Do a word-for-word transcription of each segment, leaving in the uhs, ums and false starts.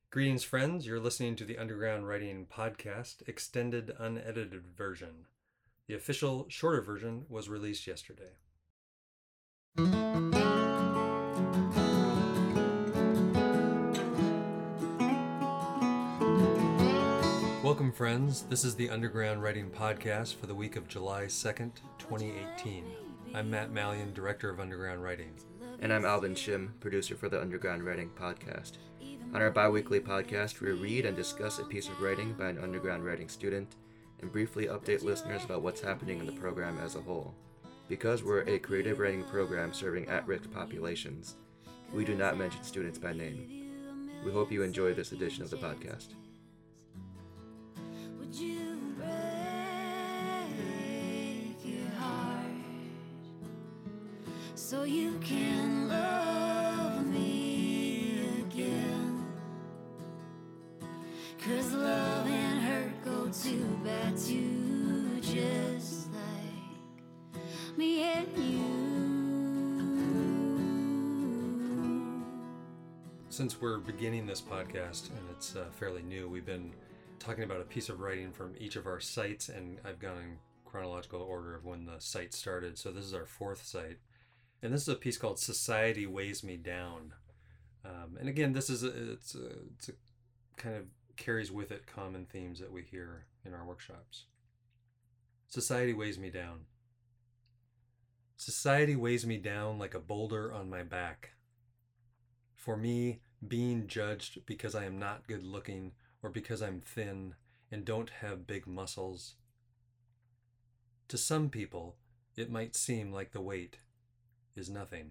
Greetings, friends. You're listening to the Underground Writing Podcast, extended unedited version. The official, shorter version was released yesterday. Welcome, friends. This is the Underground Writing Podcast for the week of July second, twenty eighteen. I'm Matt Mallion, Director of Underground Writing. And I'm Alvin Shim, producer for the Underground Writing Podcast. On our bi-weekly podcast, we read and discuss a piece of writing by an underground writing student and briefly update listeners about what's happening in the program as a whole. Because we're a creative writing program serving at-risk populations, we do not mention students by name. We hope you enjoy this edition of the podcast. Would you break your heart so you can love me again? 'Cause love and hurt go to bad too, just like me and you. Since we're beginning this podcast, and it's uh, fairly new, we've been talking about a piece of writing from each of our sites, and I've gone in chronological order of when the site started. So this is our fourth site, and this is a piece called "Society Weighs Me Down." Um, and again, this is a, it's a, it's a kind of carries with it common themes that we hear in our workshops. Society weighs me down. Society weighs me down like a boulder on my back. For me, being judged because I am not good looking or because I'm thin and don't have big muscles. To some people, it might seem like the weight is nothing.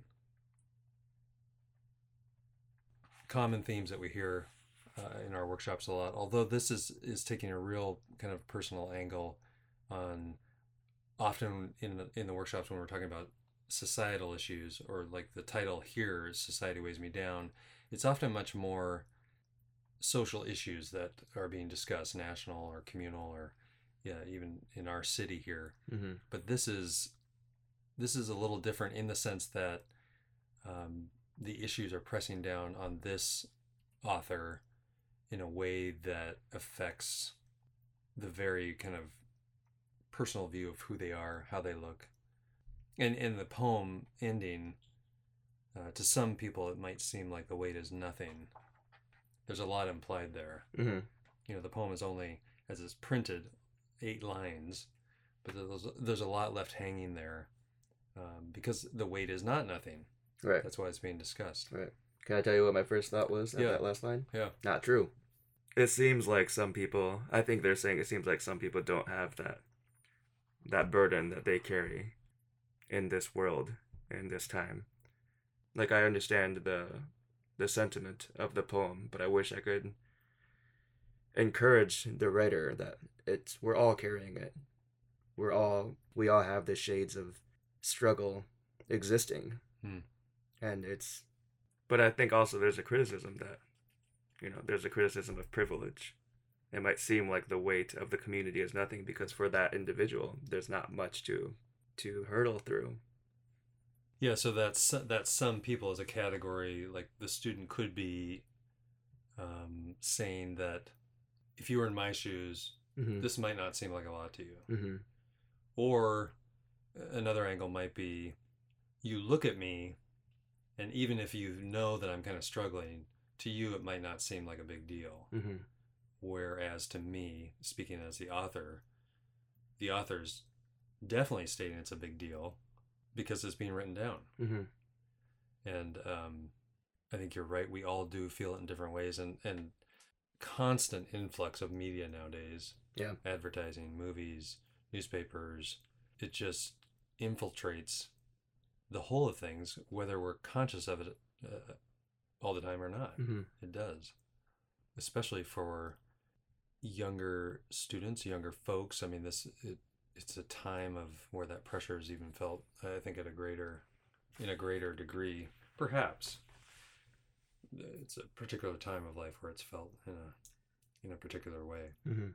Common themes that we hear uh, in our workshops a lot, although this is, is taking a real kind of personal angle on often in the, in the workshops when we're talking about societal issues, or like the title here is Society Weighs Me Down. It's often much more social issues that are being discussed, national or communal, or yeah, even in our city here. Mm-hmm. But this is this is a little different in the sense that um, the issues are pressing down on this author in a way that affects the very kind of personal view of who they are, how they look. And in the poem ending, uh, to some people it might seem like the weight is nothing. There's a lot implied there. Mm-hmm. You know, the poem is only, as it's printed, eight lines, but there's, there's a lot left hanging there um, because the weight is not nothing. Right. That's why it's being discussed. Right. Can I tell you what my first thought was at Yeah. that last line? Yeah. Not true. It seems like some people, I think they're saying it seems like some people don't have that that burden that they carry in this world, in this time. Like, I understand the the sentiment of the poem, but I wish I could encourage the writer that it's we're all carrying it. We're all we all have the shades of struggle existing. Hmm. And it's but I think also there's a criticism that you know, there's a criticism of privilege. It might seem like the weight of the community is nothing because for that individual there's not much to to hurdle through. Yeah, so that's that some people as a category, like the student could be um, saying that if you were in my shoes, Mm-hmm. this might not seem like a lot to you. Mm-hmm. Or another angle might be, you look at me, and even if you know that I'm kind of struggling, to you it might not seem like a big deal. Mm-hmm. Whereas to me, speaking as the author, the author's definitely stating it's a big deal because it's being written down. Mm-hmm. And um, I think you're right. We all do feel it in different ways, and, and constant influx of media nowadays. Yeah. Advertising, movies, newspapers. It just infiltrates the whole of things, whether we're conscious of it uh, all the time or not. Mm-hmm. It does. Especially for younger students, younger folks. I mean, this it, it's a time of where that pressure is even felt, I think, at a greater, in a greater degree, perhaps. It's a particular time of life where it's felt in a, in a particular way. Mm-hmm.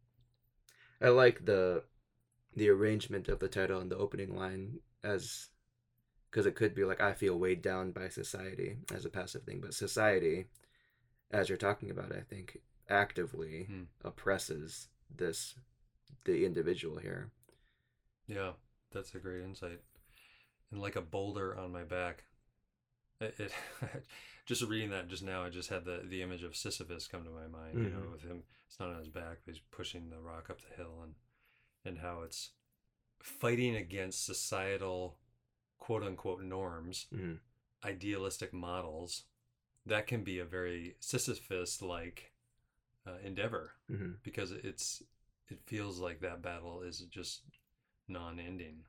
I like the the arrangement of the title and the opening line as because it could be like I feel weighed down by society as a passive thing, but society as you're talking about it, I think actively Hmm. oppresses this the individual here. Yeah, that's a great insight. And like a boulder on my back, it, it just reading that just now, I just had the the image of Sisyphus come to my mind. Mm-hmm. You know, with him, it's not on his back, but he's pushing the rock up the hill, and and how it's fighting against societal quote unquote norms, mm-hmm. idealistic models. That can be a very Sisyphus like uh, endeavor, mm-hmm. because it's it feels like that battle is just non-ending.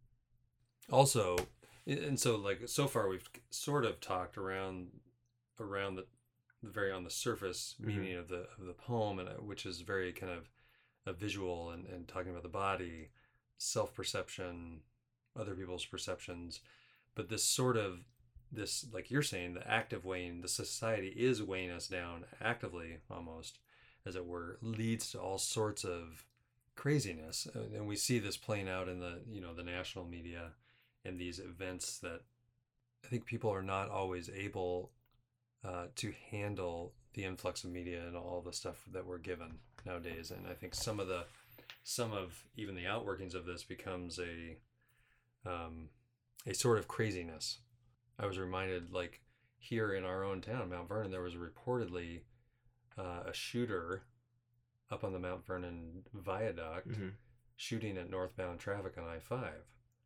Also, and so like so far we've sort of talked around around the, the very on the surface mm-hmm. meaning of the of the poem, and which is very kind of a visual and, and talking about the body, self-perception, other people's perceptions, but this sort of this, like you're saying, the active weighing, the society is weighing us down actively, almost, as it were, leads to all sorts of craziness. And we see this playing out in the, you know, the national media and these events that I think people are not always able uh, to handle the influx of media and all the stuff that we're given nowadays. And I think some of the, some of even the outworkings of this becomes a, um, a sort of craziness. I was reminded, like, here in our own town, Mount Vernon, there was reportedly uh, a shooter up on the Mount Vernon viaduct mm-hmm. shooting at northbound traffic on I five.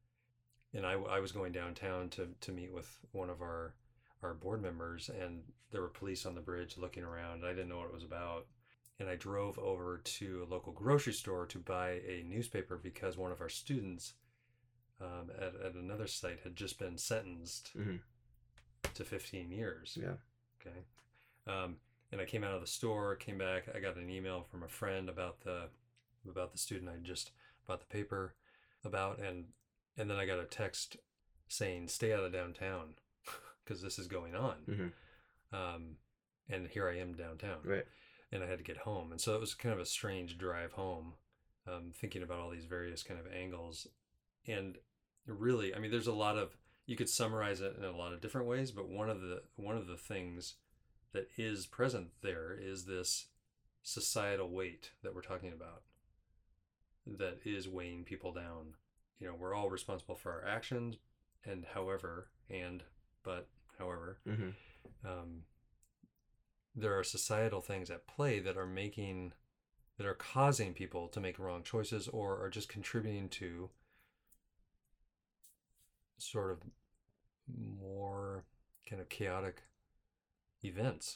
And I, I was going downtown to, to meet with one of our, our board members, and there were police on the bridge looking around, and I didn't know what it was about. And I drove over to a local grocery store to buy a newspaper because one of our students Um, at, at another site had just been sentenced mm-hmm. to fifteen years. Yeah. Okay. Um, and I came out of the store, came back. I got an email from a friend about the about the student I just bought the paper about, and and then I got a text saying, "Stay out of downtown because this is going on." Mm-hmm. Um, and here I am downtown. Right. And I had to get home, and so it was kind of a strange drive home, um, thinking about all these various kind of angles, and really, I mean, there's a lot of, you could summarize it in a lot of different ways, but one of the one of the things that is present there is this societal weight that we're talking about that is weighing people down. You know, we're all responsible for our actions, and however, and, but, however, mm-hmm. um, there are societal things at play that are making, that are causing people to make wrong choices or are just contributing to sort of more kind of chaotic events.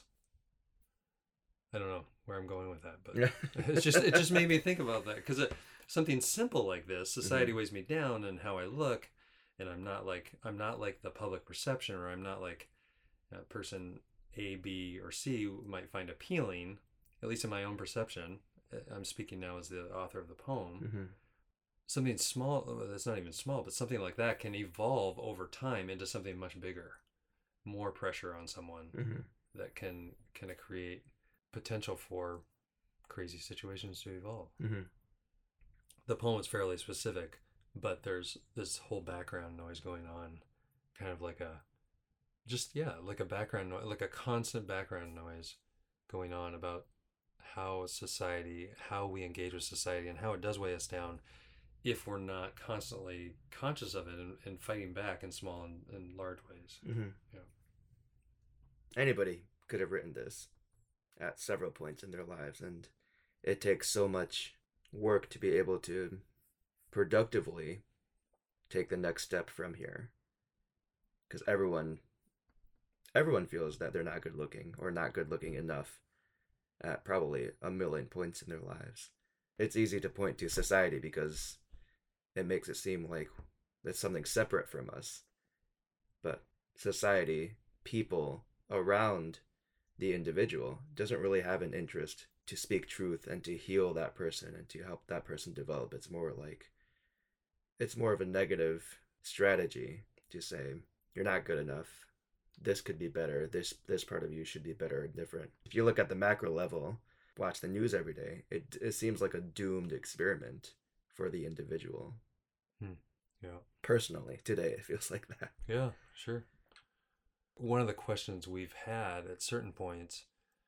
I don't know where I'm going with that, but it's just it just made me think about that, because something simple like this, society mm-hmm. weighs me down and how I look, and I'm not like I'm not like the public perception, or I'm not like a person A, B, or C might find appealing, at least in my own perception. I'm speaking now as the author of the poem. Mm-hmm. Something small, that's not even small, but something like that can evolve over time into something much bigger, more pressure on someone mm-hmm. that can kind of create potential for crazy situations to evolve. Mm-hmm. The poem is fairly specific, but there's this whole background noise going on, kind of like a, just, yeah, like a background noise, like a constant background noise going on about how society, how we engage with society, and how it does weigh us down if we're not constantly conscious of it and, and fighting back in small and, and large ways. Mm-hmm. Yeah. Anybody could have written this at several points in their lives, and it takes so much work to be able to productively take the next step from here. Because everyone, everyone feels that they're not good looking or not good looking enough at probably a million points in their lives. It's easy to point to society because it makes it seem like it's something separate from us. But society, people around the individual, doesn't really have an interest to speak truth and to heal that person and to help that person develop. It's more like, it's more of a negative strategy to say, you're not good enough. This could be better. This this part of you should be better and different. If you look at the macro level, watch the news every day, it it seems like a doomed experiment for the individual. Hmm. Yeah. Personally, today it feels like that. Yeah, sure. One of the questions we've had at certain points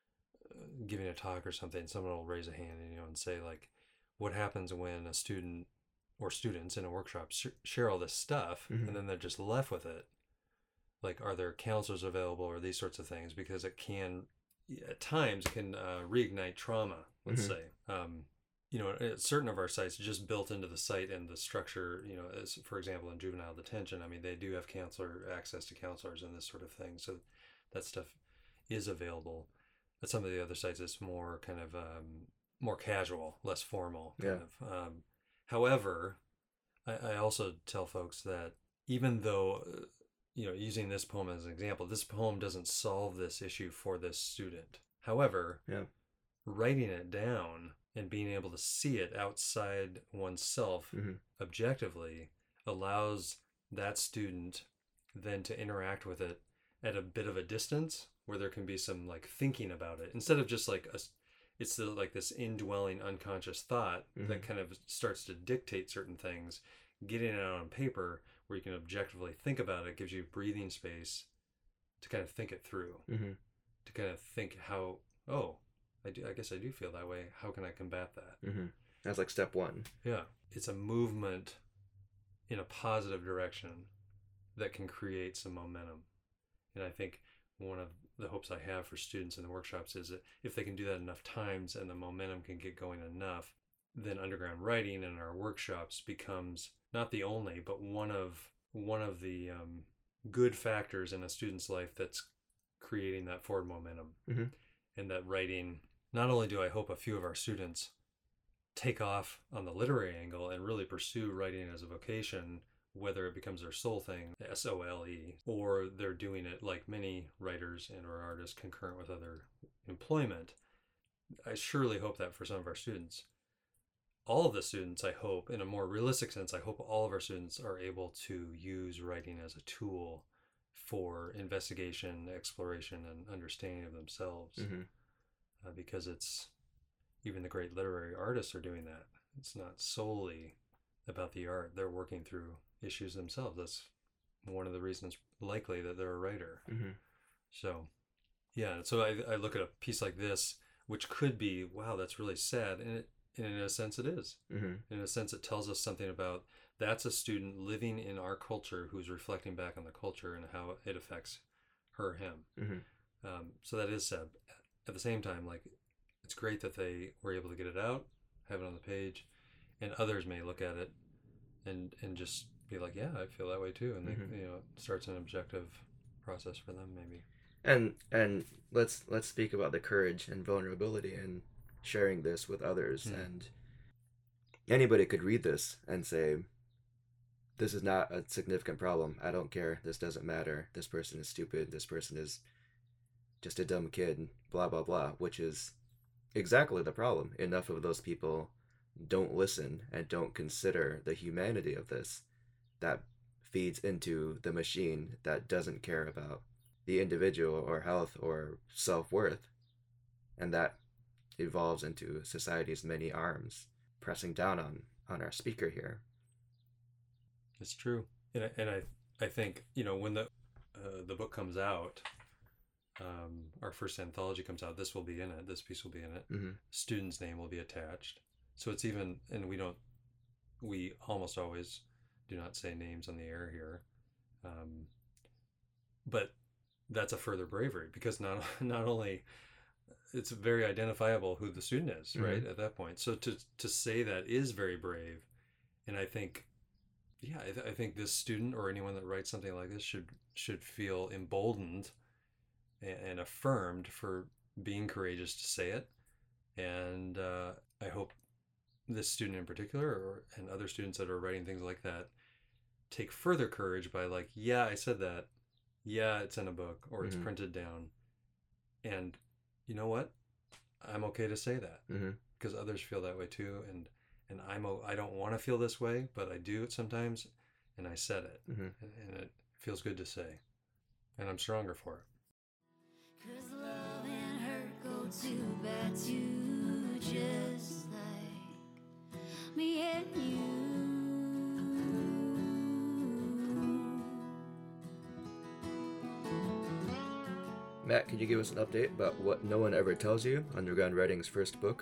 giving a talk or something, someone will raise a hand, you know, and say like, what happens when a student or students in a workshop sh- share all this stuff Mhm. and then they're just left with it? Like, are there counselors available or these sorts of things? Because it can, at times, can uh, reignite trauma, let's Mhm. say. Um, you know, at certain of our sites, just built into the site and the structure, you know, as for example, in juvenile detention, I mean, they do have counselor access to counselors and this sort of thing. So that stuff is available. At some of the other sites, it's more kind of um, more casual, less formal, kind Yeah. of. Um, however, I, I also tell folks that even though, uh, you know, using this poem as an example, this poem doesn't solve this issue for this student. However, Yeah. writing it down and being able to see it outside oneself Mhm. objectively allows that student then to interact with it at a bit of a distance where there can be some like thinking about it instead of just like a, it's the, like this indwelling unconscious thought that Mhm. kind of starts to dictate certain things. Getting it out on paper where you can objectively think about it gives you breathing space to kind of think it through, Mhm. to kind of think how, oh, I do. I guess I do feel that way. How can I combat that? Mhm. That's like step one. Yeah, it's a movement in a positive direction that can create some momentum. And I think one of the hopes I have for students in the workshops is that if they can do that enough times and the momentum can get going enough, then underground writing in our workshops becomes not the only, but one of one of the um, good factors in a student's life that's creating that forward momentum. Mhm. And that writing, not only do I hope a few of our students take off on the literary angle and really pursue writing as a vocation, whether it becomes their soul thing, S O L E, or they're doing it like many writers and or artists concurrent with other employment. I surely hope that for some of our students. All of the students, I hope, in a more realistic sense, I hope all of our students are able to use writing as a tool for investigation, exploration, and understanding of themselves. Mhm. Uh, because it's, even the great literary artists are doing that. It's not solely about the art. They're working through issues themselves. That's one of the reasons likely that they're a writer. Mhm. So, yeah. So I, I look at a piece like this, which could be, wow, that's really sad. And, it, and in a sense it is. Mhm. In a sense, it tells us something about, that's a student living in our culture who's reflecting back on the culture and how it affects her, him. Mhm. Um, so that is sad. At the same time, like, it's great that they were able to get it out, have it on the page, and others may look at it and and just be like, yeah, I feel that way too, and Mhm. they, you know, it starts an objective process for them maybe. And and let's let's speak about the courage and vulnerability and sharing this with others. Mm. And anybody could read this and say, this is not a significant problem. I don't care. This doesn't matter. This person is stupid. This person is just a dumb kid. Blah blah blah. Which is exactly the problem. Enough of those people don't listen and don't consider the humanity of this. That feeds into the machine that doesn't care about the individual or health or self-worth, and that evolves into society's many arms pressing down on on our speaker here. It's true. And I, and I I think, you know, when the uh, the book comes out, um, our first anthology comes out, this will be in it, this piece will be in it. Mm-hmm. Student's name will be attached. So it's even, and we don't, we almost always do not say names on the air here. Um, but that's a further bravery, because not not only it's very identifiable who the student is, Mm-hmm. right, at that point. So to to say that is very brave, and I think, yeah, I, th- I think this student or anyone that writes something like this should should feel emboldened and, and affirmed for being courageous to say it. And uh, I hope this student in particular, or and other students that are writing things like that, take further courage by like, yeah, I said that. Yeah, it's in a book or it's Mhm. printed down. And you know what? I'm okay to say that, Mhm. because others feel that way too. And and I'm o- I don't want to feel this way, but I do it sometimes, and I said it, Mhm. and, and it feels good to say, and I'm stronger for it. 'Cause love and hurt go too bad too, just like me and you. Matt, can you give us an update about What No One Ever Tells You, Underground Writing's first book?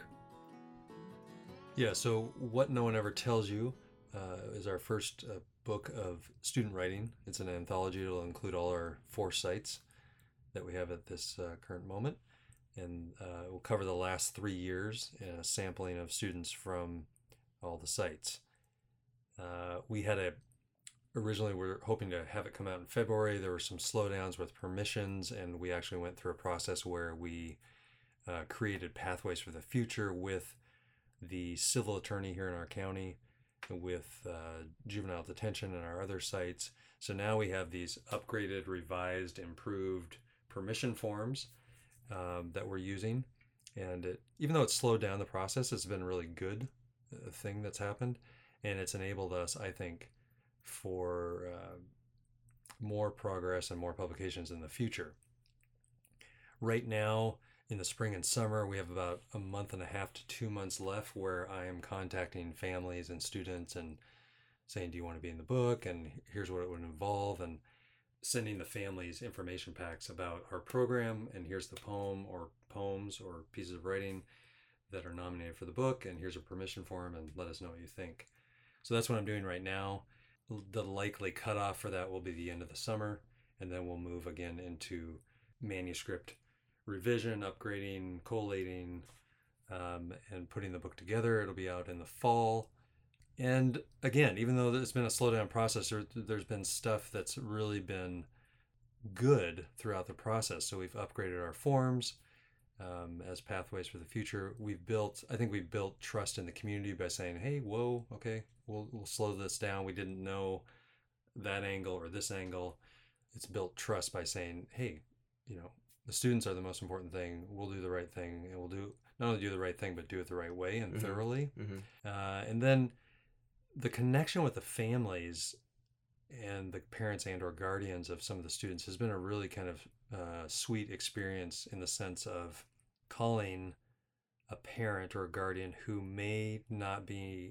Yeah, so What No One Ever Tells You uh, is our first uh, book of student writing. It's an anthology. It'll include all our four sites that we have at this uh, current moment. And uh, we'll cover the last three years in a sampling of students from all the sites. Uh, we had a, originally we were hoping to have it come out in February. There were some slowdowns with permissions, and we actually went through a process where we uh, created Pathways for the Future with the civil attorney here in our county, with uh, juvenile detention and our other sites. So now we have these upgraded, revised, improved permission forms um, that we're using. And it, even though it's slowed down the process, it's been a really good uh, thing that's happened. And it's enabled us, I think, for uh, more progress and more publications in the future. Right now, in the spring and summer, we have about a month and a half to two months left where I am contacting families and students and saying, do you want to be in the book? And here's what it would involve. And sending the families information packs about our program. And here's the poem or poems or pieces of writing that are nominated for the book. And here's a permission form, and let us know what you think. So that's what I'm doing right now. The likely cutoff for that will be the end of the summer. And then we'll move again into manuscript revision, upgrading, collating, um, and putting the book together. It'll be out in the fall. And again, even though it's been a slowdown process, there, there's been stuff that's really been good throughout the process. So we've upgraded our forms um, as Pathways for the Future. We've built, I think we've built trust in the community by saying, hey, whoa, okay, we'll, we'll slow this down. We didn't know that angle or this angle. It's built trust by saying, hey, you know, the students are the most important thing. We'll do the right thing, and we'll do not only do the right thing, but do it the right way and mm-hmm. thoroughly. Mm-hmm. Uh, and then the connection with the families and the parents and or guardians of some of the students has been a really kind of uh, sweet experience, in the sense of calling a parent or a guardian who may not be,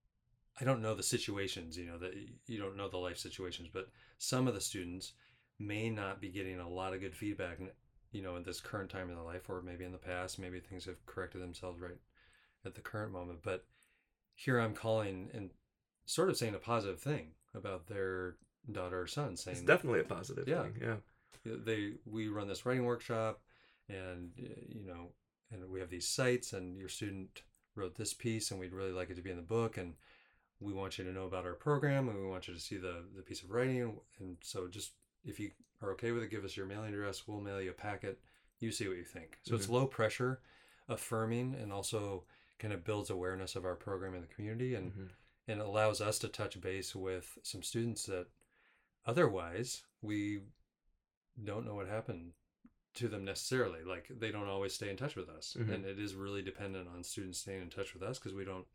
I don't know the situations, you know, that you don't know the life situations, but some of the students may not be getting a lot of good feedback, you know, in this current time in their life, or maybe in the past, maybe things have corrected themselves right at the current moment. But here I'm calling and sort of saying a positive thing about their daughter or son, saying it's definitely a positive yeah, thing. Yeah. They, we run this writing workshop, and, you know, and we have these sites, and your student wrote this piece, and we'd really like it to be in the book. And we want you to know about our program, and we want you to see the, the piece of writing. And so just, if you are okay with it, give us your mailing address. We'll mail you a packet. You see what you think. So mm-hmm. it's low pressure, affirming, and also kind of builds awareness of our program in the community, and mm-hmm. and allows us to touch base with some students that otherwise we don't know what happened to them necessarily. Like, they don't always stay in touch with us, mm-hmm. and it is really dependent on students staying in touch with us, because we don't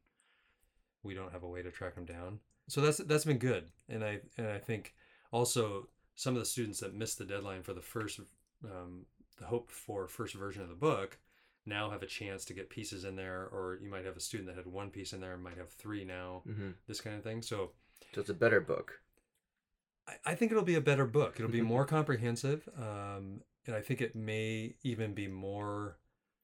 we don't have a way to track them down. So that's that's been good, and I and I think also some of the students that missed the deadline for the first, um, the hoped for first version of the book, now have a chance to get pieces in there. Or you might have a student that had one piece in there and might have three now, mm-hmm. this kind of thing. So, so it's a better book. I, I think it'll be a better book. It'll be more comprehensive. Um, and I think it may even be more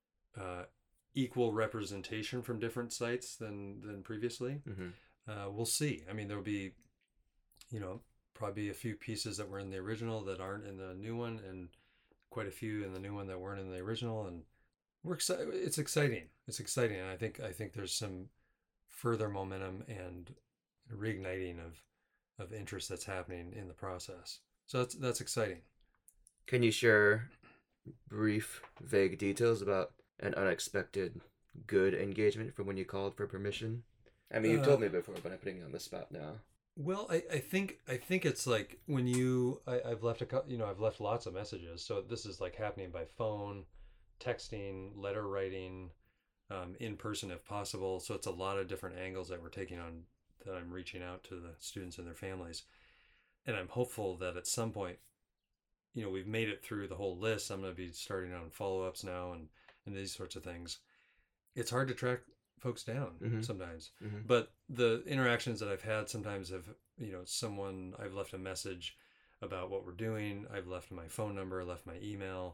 uh, equal representation from different sites than, than previously. Mm-hmm. Uh, we'll see. I mean, there'll be, you know, probably a few pieces that were in the original that aren't in the new one, and quite a few in the new one that weren't in the original. And we're excited. It's exciting. It's exciting. And I think, I think there's some further momentum and reigniting of, of interest that's happening in the process. So that's, that's exciting. Can you share brief, vague details about an unexpected good engagement from when you called for permission? I mean, you uh, told me before, but I'm putting you on the spot now. Well, I, I think I think it's like when you I, I've left a you know I've left lots of messages. So this is like happening by phone, texting, letter writing, um, in person if possible. So it's a lot of different angles that we're taking on, that I'm reaching out to the students and their families. And I'm hopeful that at some point, you know, we've made it through the whole list. I'm going to be starting on follow-ups now and, and these sorts of things. It's hard to track folks down mm-hmm. sometimes, mm-hmm. but the interactions that I've had sometimes have, you know, someone, I've left a message about what we're doing. I've left my phone number, left my email,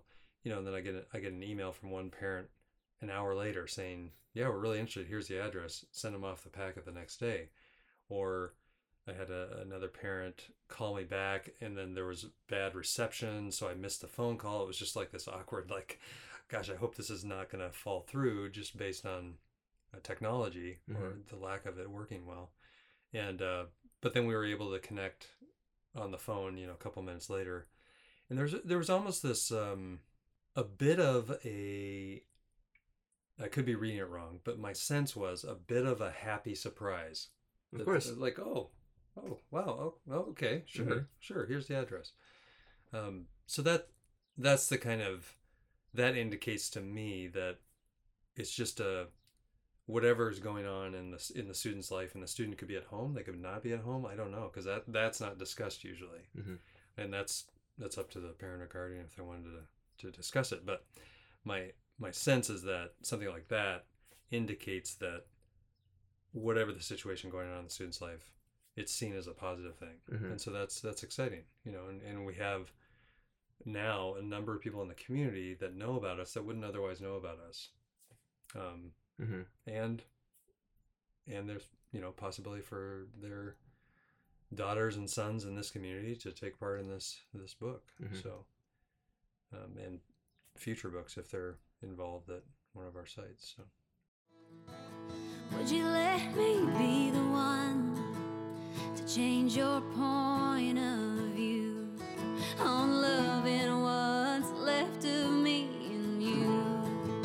you know, and then I get a, I get an email from one parent an hour later saying, yeah, we're really interested. Here's the address. Send them off the packet the next day. Or I had a, another parent call me back, and then there was bad reception, so I missed the phone call. It was just like this awkward, like, gosh, I hope this is not going to fall through just based on uh, technology mm-hmm. or the lack of it working well. And uh, but then we were able to connect on the phone, you know, a couple minutes later, and there's there was almost this um, a bit of a, I could be reading it wrong, but my sense was a bit of a happy surprise. Of course, like oh. Oh, wow. Oh, okay. Sure. Mm-hmm. Sure. Here's the address. Um, so that that's the kind of, that indicates to me that it's just a, whatever is going on in the, in the student's life, and the student could be at home. They could not be at home. I don't know. Cause that, that's not discussed usually. Mm-hmm. And that's, that's up to the parent or guardian if they wanted to, to discuss it. But my, my sense is that something like that indicates that whatever the situation going on in the student's life, it's seen as a positive thing. Mm-hmm. And so that's that's exciting, you know, and, and we have now a number of people in the community that know about us that wouldn't otherwise know about us. Um, mm-hmm. And and there's, you know, possibility for their daughters and sons in this community to take part in this this book. Mm-hmm. So, um, and future books if they're involved at one of our sites. So. Would you let me be the one to change your point of view on loving what's left of me and you?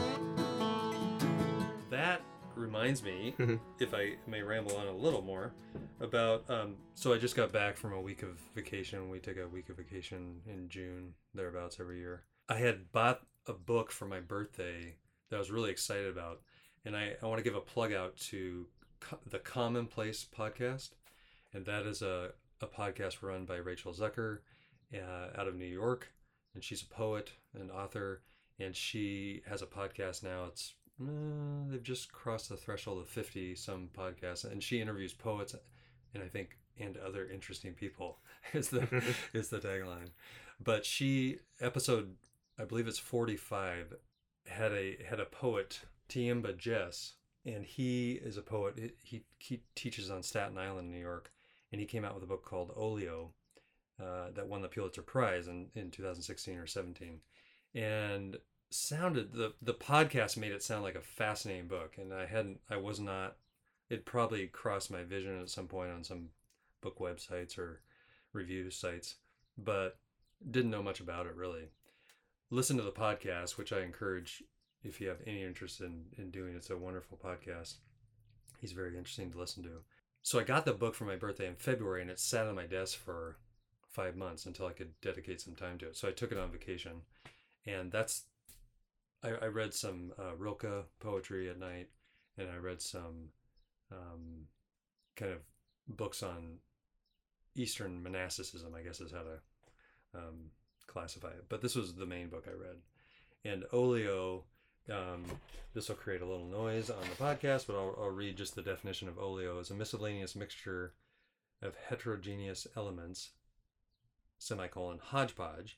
That reminds me, if I may ramble on a little more, about, um, so I just got back from a week of vacation. We take a week of vacation in June, thereabouts every year. I had bought a book for my birthday that I was really excited about. And I, I want to give a plug out to Co- the Commonplace podcast. And that is a, a podcast run by Rachel Zucker uh, out of New York. And she's a poet and author. And she has a podcast now. It's uh, they've just crossed the threshold of fifty some podcasts. And she interviews poets and I think and other interesting people is the is the tagline. But she, episode, I believe it's forty-five, had a had a poet, Tiemba Jess, and he is a poet. He, he teaches on Staten Island, New York, and he came out with a book called Olio uh, that won the Pulitzer Prize in, in two thousand sixteen or seventeen. And sounded, the, the podcast made it sound like a fascinating book, and I hadn't, I was not, it probably crossed my vision at some point on some book websites or review sites, but didn't know much about it really. Listen to the podcast, which I encourage if you have any interest in, in doing. It's a wonderful podcast. He's very interesting to listen to. So I got the book for my birthday in February, and it sat on my desk for five months until I could dedicate some time to it. So I took it on vacation, and that's, I, I read some uh, Rilke poetry at night, and I read some um, kind of books on Eastern monasticism, I guess is how to um, classify it. But this was the main book I read. And Olio, um, this will create a little noise on the podcast, but I'll, I'll read just the definition of olio as a miscellaneous mixture of heterogeneous elements, semicolon, hodgepodge.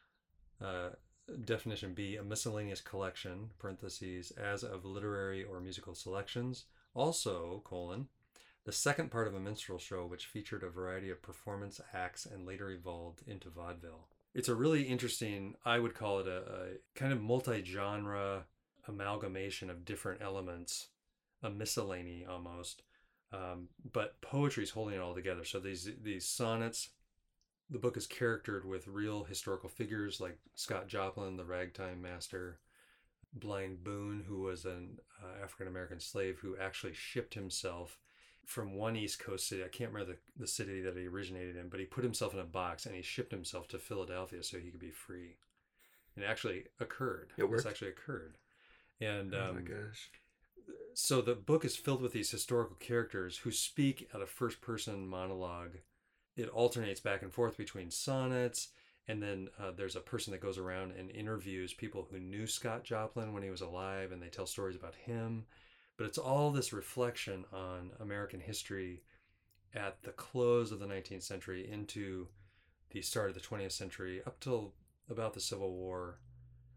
Uh, definition B, a miscellaneous collection, parentheses, as of literary or musical selections. Also, colon, the second part of a minstrel show which featured a variety of performance acts and later evolved into vaudeville. It's a really interesting, I would call it a, a kind of multi-genre amalgamation of different elements, a miscellany almost, um, but poetry's holding it all together. So these these sonnets, the book is charactered with real historical figures like Scott Joplin, the ragtime master, Blind Boone, who was an uh, African-American slave who actually shipped himself from one East Coast city. I can't remember the, the city that he originated in, but he put himself in a box and he shipped himself to Philadelphia so he could be free. And it actually occurred. It worked? This actually occurred. And um, oh my gosh. So the book is filled with these historical characters who speak at a first-person monologue. It alternates back and forth between sonnets, and then uh, there's a person that goes around and interviews people who knew Scott Joplin when he was alive, and they tell stories about him. But it's all this reflection on American history at the close of the nineteenth century into the start of the twentieth century, up till about the Civil War,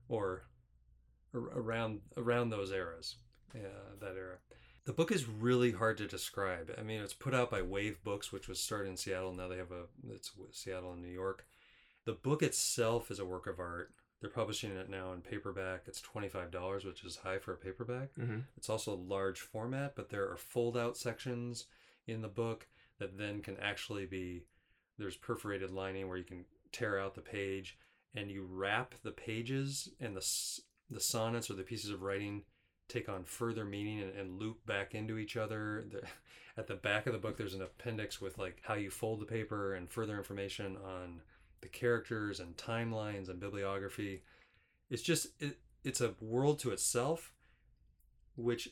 or ar- around around those eras, uh, that era. The book is really hard to describe. I mean, it's put out by Wave Books, which was started in Seattle. Now they have a, it's Seattle and New York. The book itself is a work of art. They're publishing it now in paperback. It's twenty-five dollars, which is high for a paperback. Mm-hmm. It's also a large format, but there are fold-out sections in the book that then can actually be, there's perforated lining where you can tear out the page, and you wrap the pages, and the the sonnets or the pieces of writing take on further meaning and, and loop back into each other. The, at the back of the book, there's an appendix with like how you fold the paper and further information on the characters and timelines and bibliography. It's just, it, it's a world to itself, which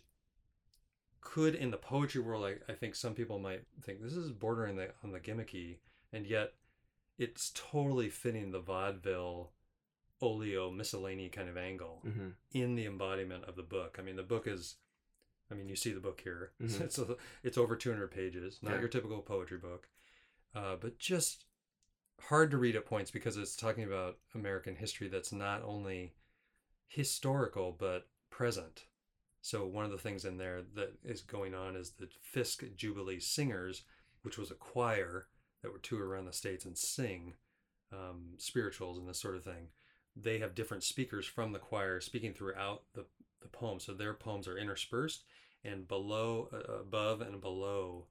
could, in the poetry world, I, I think some people might think this is bordering the, on the gimmicky, and yet it's totally fitting the vaudeville olio miscellany kind of angle Mm-hmm. in the embodiment of the book. I mean, the book is, I mean, you see the book here. Mm-hmm. It's a, it's over two hundred pages, not Yeah. your typical poetry book, uh, but just hard to read at points because it's talking about American history that's not only historical but present. So one of the things in there that is going on is the Fisk Jubilee Singers, which was a choir that would tour around the States and sing um, spirituals and this sort of thing. They have different speakers from the choir speaking throughout the, the poem. So their poems are interspersed, and below, uh, above and below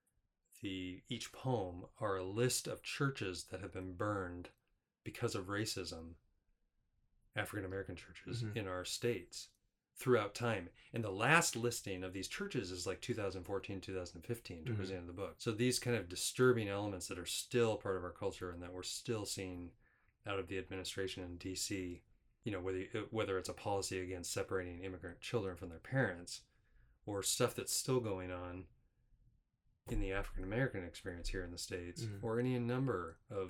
the each poem are a list of churches that have been burned because of racism, African American churches Mm-hmm. in our states throughout time. And the last listing of these churches is like two thousand fourteen, two thousand fifteen, towards Mm-hmm. the end of the book. So these kind of disturbing elements that are still part of our culture and that we're still seeing out of the administration in D C, you know, whether whether it's a policy against separating immigrant children from their parents, or stuff that's still going on in the African American experience here in the States, Mm-hmm. or any number of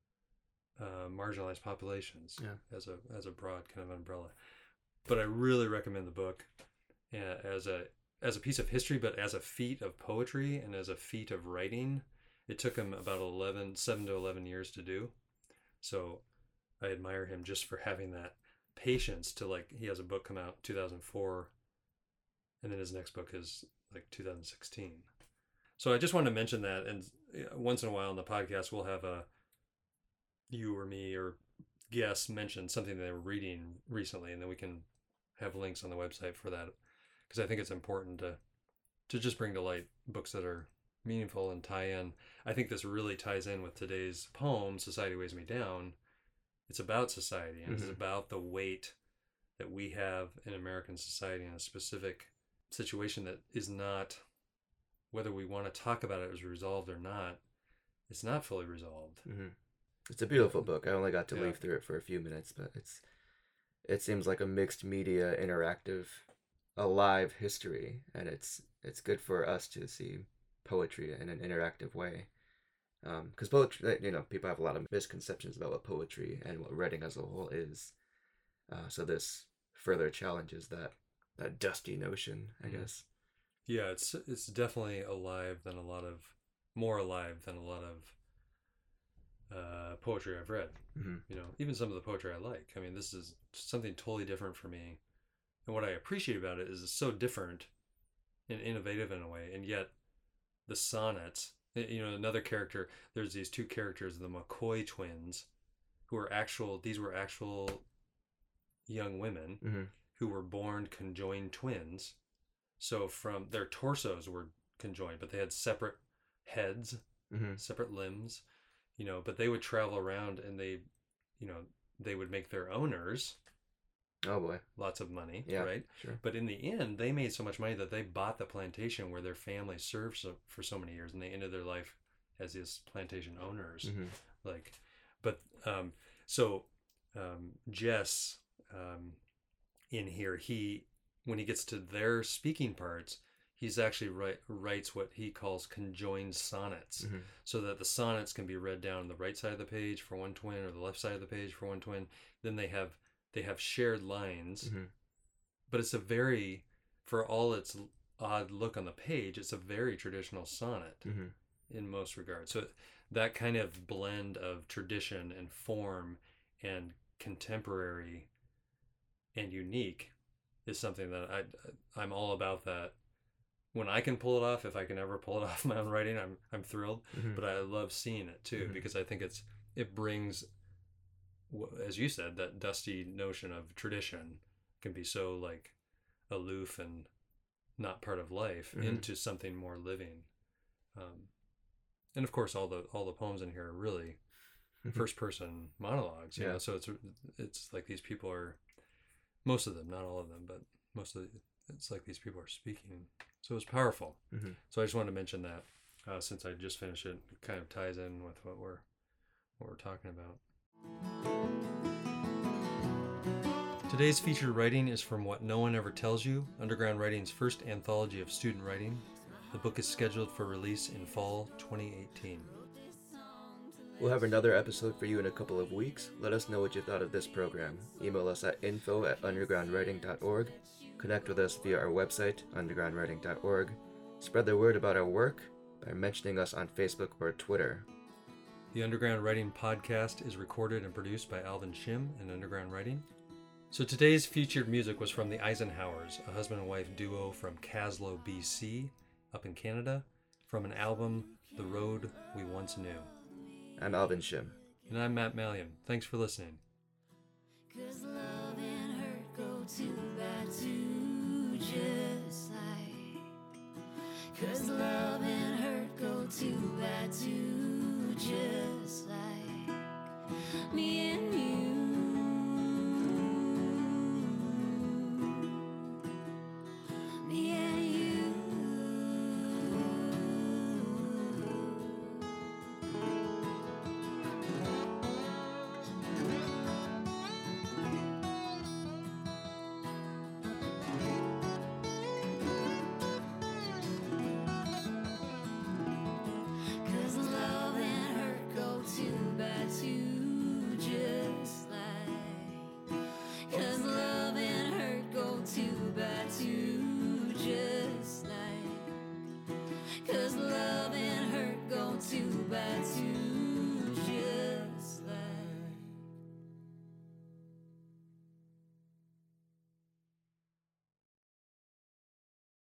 uh, marginalized populations, Yeah. as a as a broad kind of umbrella. But I really recommend the book uh, as a as a piece of history, but as a feat of poetry and as a feat of writing. It took him about eleven, seven to eleven years to do. So I admire him just for having that patience to, like, he has a book come out two thousand four, and then his next book is like two thousand sixteen. So I just wanted to mention that, and once in a while on the podcast we'll have a you or me or guests mention something they were reading recently, and then we can have links on the website for that, because I think it's important to to just bring to light books that are meaningful and tie in. I think this really ties in with today's poem, Society Weighs Me Down. It's about society, and Mm-hmm. it's about the weight that we have in American society in a specific situation that is not, whether we want to talk about it as resolved or not, it's not fully resolved. Mm-hmm. It's a beautiful book. I only got to Yeah. leaf through it for a few minutes, but it's it seems like a mixed media, interactive, alive history, and it's it's good for us to see poetry in an interactive way. Because um, poetry, you know, people have a lot of misconceptions about what poetry and what writing as a whole is. Uh, so this further challenges that that dusty notion, I Mhm. guess. Yeah, it's it's definitely alive than a lot of, more alive than a lot of uh, poetry I've read. Mm-hmm. You know, even some of the poetry I like. I mean, this is something totally different for me. And what I appreciate about it is it's so different and innovative in a way. And yet the sonnets, you know, another character, there's these two characters, the McCoy twins, who are actual, these were actual young women Mm-hmm. who were born conjoined twins. So from their torsos were conjoined, but they had separate heads, Mm-hmm. separate limbs, you know, but they would travel around and they, you know, they would make their owners Oh boy. lots of money, Yeah. right? Sure. But in the end, they made so much money that they bought the plantation where their family served so, for so many years, and they ended their life as these plantation owners. Mm-hmm. Like, but um, so um, Jess um, in here, he when he gets to their speaking parts, he's actually write, writes what he calls conjoined sonnets, Mm-hmm. so that the sonnets can be read down the right side of the page for one twin or the left side of the page for one twin. Then they have they have shared lines, Mm-hmm. but it's a very, for all its odd look on the page, it's a very traditional sonnet Mm-hmm. in most regards. So that kind of blend of tradition and form and contemporary and unique is something that I, I'm all about that. When I can pull it off, if I can ever pull it off my own writing, I'm I'm thrilled. Mm-hmm. But I love seeing it too, Mhm. because I think it's it brings, as you said, that dusty notion of tradition can be so like aloof and not part of life Mhm. into something more living. Um, and of course, all the all the poems in here are really first person monologues. You Yeah. know, so it's it's like these people are, most of them, not all of them, but most of the, it's like these people are speaking. So it's powerful. Mhm. So I just wanted to mention that uh, since I just finished it, it kind of ties in with what we're what we're talking about. Today's featured writing is from What No One Ever Tells You, Underground Writing's first anthology of student writing. The book is scheduled for release in fall twenty eighteen. We'll have another episode for you in a couple of weeks. Let us know what you thought of this program. Email us at info at underground writing dot org. Connect with us via our website, underground writing dot org. Spread the word about our work by mentioning us on Facebook or Twitter. The Underground Writing Podcast is recorded and produced by Alvin Shim and Underground Writing. So today's featured music was from the Eisenhowers, a husband and wife duo from Caslow, B C, up in Canada, from an album, The Road We Once Knew. I'm Alvin Shim. And I'm Matt Mallion. Thanks for listening. 'Cause love and hurt go together just like. 'Cause love and hurt go together just